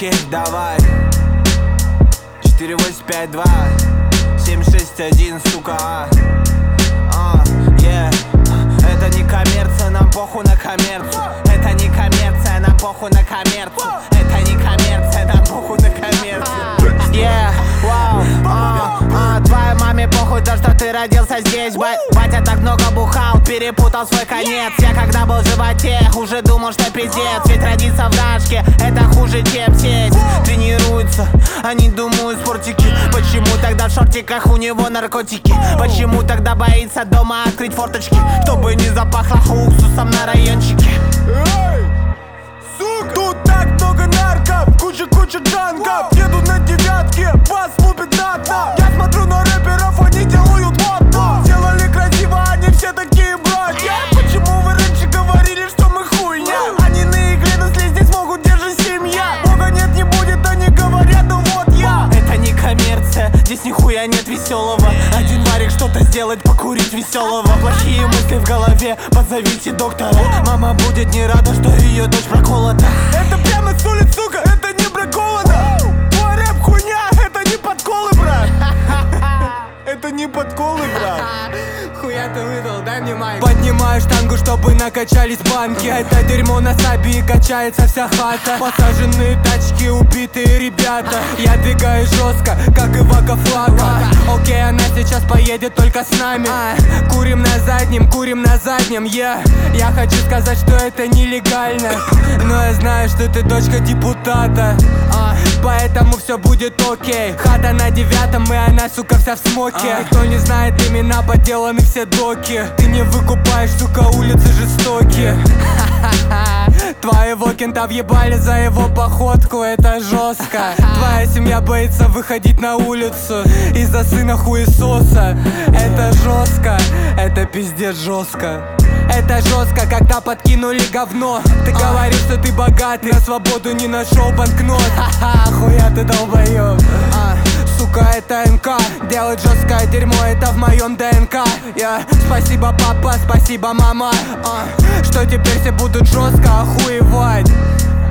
Окей, давай 4852 761, сука, yeah. Это не коммерция, нам похуй на коммерцию. Это не коммерция, нам похуй на коммерцию. Это не коммерция, нам похуй на коммерцию. Yeah, wow, твоей маме похуй то, что ты родился здесь. Батя так много бухал, перепутал свой конец. Я когда был в животе, уже думал, что пиздец. Ведь родиться в Рашке, это хуже, чем сесть. Тренируются, они думают спортики. Почему тогда в шортиках у него наркотики? Почему тогда боится дома открыть форточки? Чтобы не запахло уксусом на райончике. Эй, сука! Тут так много нарков, куча джангов. Едут на девятке, бас лупит на дно. Я смотрю на рэперов, они делают модно. Сделали красиво, они все такие братья. Почему вы раньше говорили, что мы хуйня? Они на игле, но слезть здесь могут, держи семья. Бога нет, не будет, они говорят, ну вот я. Это не коммерция, здесь нихуя нет веселого. Один варик что-то сделать, покурить веселого. Плохие мысли в голове, позовите доктора. Мама будет не рада, что ее дочь проколота. Это прямо с улиц, сука, это не бракованно. Твой рэп хуйня, это не подколы, брат. Это не подколы, брат. Хуя ты выдал, дай мне майк. Поднимаю штангу, чтобы накачались банки. Это дерьмо на саби и качается вся хата. Посаженные тачки, убитые ребята. Я двигаюсь жестко, как и Вака Флака. Окей, она сейчас поедет только с нами. Курим на заднем, yeah. Я хочу сказать, что это нелегально, но я знаю, что ты дочка депутата, поэтому все будет окей. Хата на 9-м, и она, сука, вся в смоке. Никто не знает имена, подделаны все доки. Ты не выкупаешь, сука, улицы жестокие. Твоего кента въебали за его походку, это жестко. Твоя семья боится выходить на улицу из-за сына хуесоса. Это жестко, это пиздец жестко. Это жестко, когда подкинули говно. Ты говоришь, что ты богатый, на свободу не нашел банкнот. Ха-ха, хуя ты долбоёб. Сука, это МК. Делать жесткое дерьмо, это в моем ДНК. Спасибо, папа, спасибо, мама. Что теперь все будут жестко охуевать.